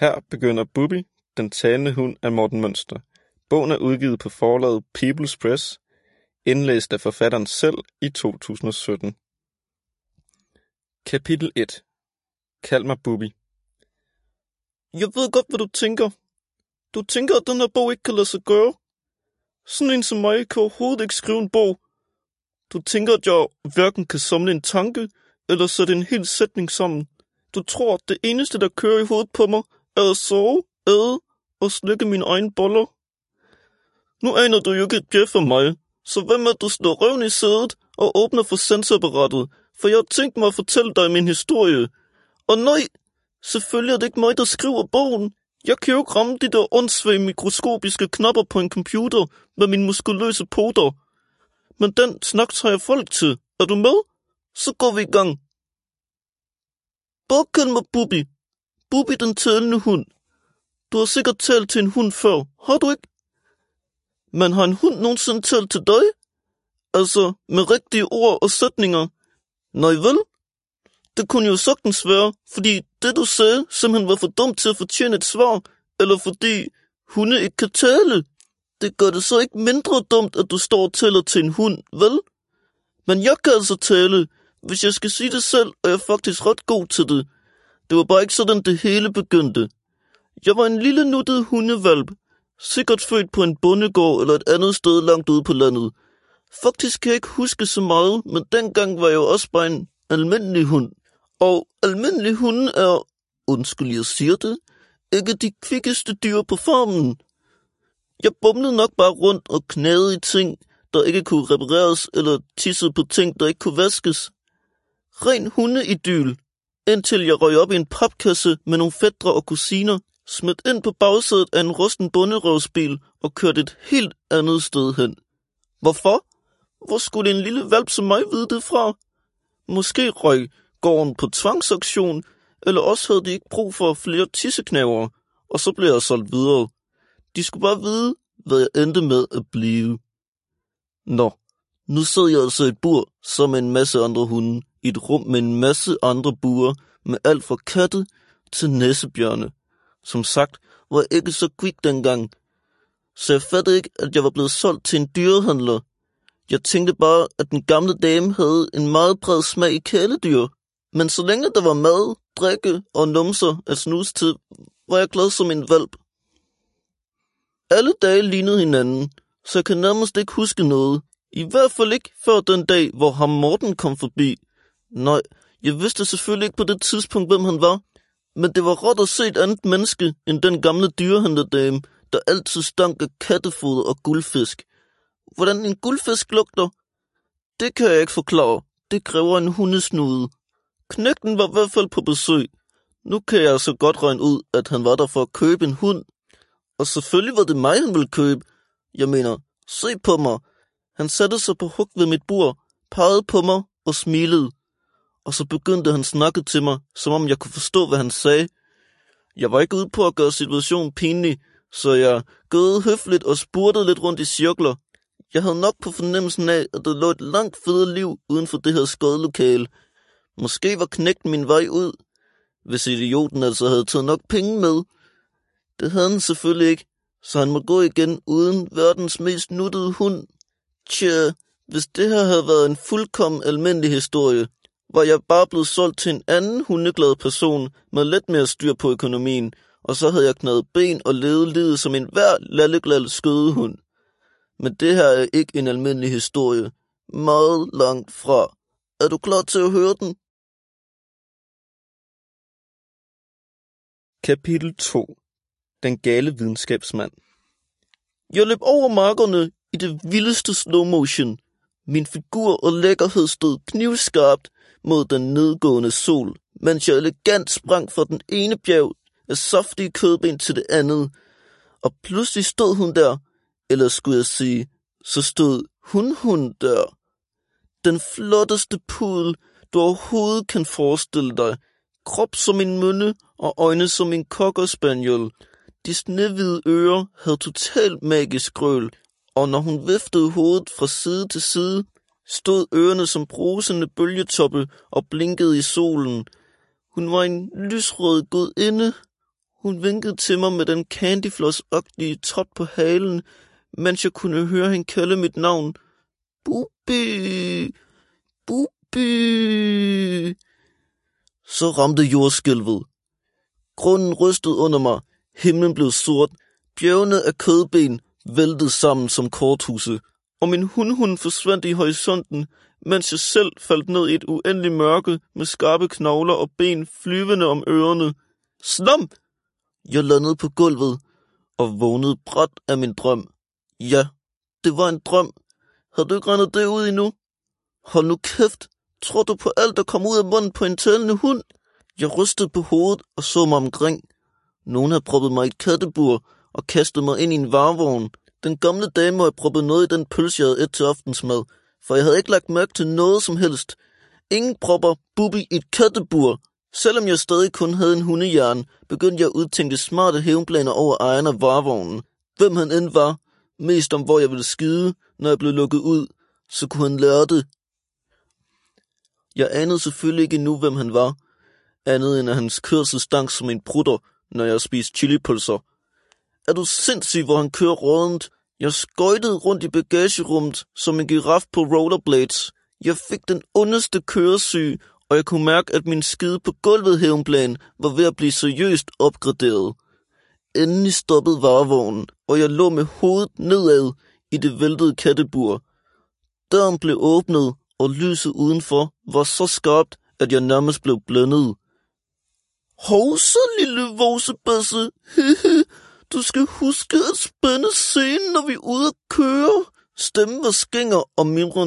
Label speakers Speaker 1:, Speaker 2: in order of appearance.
Speaker 1: Her begynder Bubi, den talende hund af Morten Mønster. Bogen er udgivet på forlaget People's Press, indlæst af forfatteren selv i 2017. Kapitel 1. Kald mig Bubi. Jeg ved godt, hvad du tænker. Du tænker, at den her bog ikke kan lade sig gøre. Sådan en som mig kan overhovedet ikke skrive en bog. Du tænker, at jeg hverken kan samle en tanke, eller sætte en hel sætning sammen. Du tror, at det eneste, der kører i hovedet på mig, er at sove, æde og slikke mine egne boller. Nu aner du jo ikke et bjæf af mig, så hvad med at du slår røven i sædet og åbner for sanseapparatet, for jeg har tænkt mig at fortælle dig min historie. Og nej, selvfølgelig er det ikke mig, der skriver bogen. Jeg kan jo ikke ramme de der åndssvage mikroskopiske knapper på en computer med mine muskuløse poter. Men den snak tager jeg folk til. Er du med? Så går vi i gang. Bare kald mig Bubi. Bubi, den talende hund. Du har sikkert talt til en hund før, har du ikke? Men har en hund nogensinde talt til dig? Altså, med rigtige ord og sætninger? Nej vel? Det kunne jo sagtens være, fordi det du sagde simpelthen var for dumt til at fortjene et svar, eller fordi hunde ikke kan tale. Det gør det så ikke mindre dumt, at du står og taler til en hund, vel? Men jeg kan altså tale. Hvis jeg skal sige det selv, er jeg faktisk ret god til det. Det var bare ikke sådan, det hele begyndte. Jeg var en lille nuttet hundevalp, sikkert født på en bondegård eller et andet sted langt ude på landet. Faktisk kan jeg ikke huske så meget, men dengang var jeg jo også bare en almindelig hund. Og almindelige hunde er, undskyld jeg siger det, ikke de kvikkeste dyr på farmen. Jeg bumlede nok bare rundt og knagede i ting, der ikke kunne repareres, eller tissede på ting, der ikke kunne vaskes. Ren hundeidyl, indtil jeg røg op i en papkasse med nogle fætre og kusiner, smidt ind på bagsædet af en rusten bonderøvsbil og kørte et helt andet sted hen. Hvorfor? Hvor skulle en lille valp som mig vide det fra? Måske røg gården på tvangsauktion, eller også havde de ikke brug for flere tisseknæver, og så blev jeg solgt videre. De skulle bare vide, hvad jeg endte med at blive. Nå, nu sad jeg altså i et bur, som en masse andre hunde, i et rum med en masse andre buer, med alt fra katte til næsebjørne. Som sagt, var jeg ikke så kvik dengang, så jeg fattede ikke, at jeg var blevet solgt til en dyrehandler. Jeg tænkte bare, at den gamle dame havde en meget bred smag i kæledyr. Men så længe der var mad, drikke og numser at snuse til, var jeg glad som en hvalp. Alle dage lignede hinanden, så jeg kan nærmest ikke huske noget. I hvert fald ikke før den dag, hvor ham Morten kom forbi. Nej, jeg vidste selvfølgelig ikke på det tidspunkt, hvem han var. Men det var råt at se et andet menneske end den gamle dyrehandlerdame, der altid stank af kattefoder og guldfisk. Hvordan en guldfisk lugter? Det kan jeg ikke forklare. Det kræver en hundesnude. Knægten var i hvert fald på besøg. Nu kan jeg så godt regne ud, at han var der for at købe en hund. Og selvfølgelig var det mig, han ville købe. Jeg mener, se på mig. Han satte sig på hug ved mit bur, pegede på mig og smilede. Og så begyndte han snakke til mig, som om jeg kunne forstå, hvad han sagde. Jeg var ikke ude på at gøre situationen pinlig, så jeg gøede høfligt og spurtede lidt rundt i cirkler. Jeg havde nok på fornemmelsen af, at der lå et langt federe liv uden for det her skodelokale. Måske var knægten min vej ud, hvis idioten altså havde taget nok penge med. Det havde han selvfølgelig ikke, så han må gå igen uden verdens mest nuttede hund. Tja, hvis det her havde været en fuldkommen almindelig historie, var jeg bare blevet solgt til en anden hundeglad person med lidt mere styr på økonomien, og så havde jeg knædet ben og levet livet som en hver lalleglad skødehund. Men det her er ikke en almindelig historie. Meget langt fra. Er du klar til at høre den? Kapitel 2. Den gale videnskabsmand. Jeg løb over markerne i det vildeste slow motion. Min figur og lækkerhed stod knivskarpt mod den nedgående sol, mens jeg elegant sprang fra den ene bjerg af saftige kødben til det andet. Og pludselig stod hun der, eller skulle jeg sige, så stod hun der. Den flotteste pudel, du overhovedet kan forestille dig. Krop som en mynde og øjne som en cocker spaniel. De snehvide ører havde totalt magisk grøl, og når hun viftede hovedet fra side til side, stod ørerne som brusende bølgetoppe og blinkede i solen. Hun var en lysrød gudinde. Hun vinkede til mig med den candyfloss-agtige tot på halen, mens jeg kunne høre hende kalde mit navn. Bubi, Bubi. Så ramte jordskælvet. Grunden rystede under mig. Himlen blev sort. Bjergene af kødben væltede sammen som korthuse. Og min hundhund forsvandt i horisonten, mens jeg selv faldt ned i et uendeligt mørke med skarpe knogler og ben flyvende om ørerne. Slam! Jeg landede på gulvet og vågnede brat af min drøm. Ja, det var en drøm. Har du ikke regnet det ud endnu? Hold nu kæft. Tror du på alt, der kom ud af munden på en talende hund? Jeg rystede på hovedet og så mig omkring. Nogen havde proppet mig i et kattebur og kastet mig ind i en varevogn. Den gamle dame havde proppet noget i den pølse, jeg havde et til aftensmad, for jeg havde ikke lagt mærke til noget som helst. Ingen propper Bubi i et kattebur. Selvom jeg stadig kun havde en hundehjerne, begyndte jeg at udtænke smarte hævnplaner over ejeren af varevognen. Hvem han end var, mest om hvor jeg ville skide, når jeg blev lukket ud, så kunne han lære det. Jeg anede selvfølgelig ikke endnu, hvem han var, andet end at hans kørsel stank som en prutter, når jeg spiste chilipølser. Er du sindssyg, hvor han kører rådent? Jeg skøjtede rundt i bagagerummet som en giraf på rollerblades. Jeg fik den ondeste køresyge, og jeg kunne mærke, at min skide på gulvet hævnplan var ved at blive seriøst opgraderet. Endelig stoppede varevognen, og jeg lå med hovedet nedad i det væltede kattebur. Døren blev åbnet, og lyset udenfor var så skarpt, at jeg nærmest blev blændet. Hov så, lille vovsebasse. Du skal huske at spænde scenen, når vi er ude at køre. Stemmen var skænger og mimrende.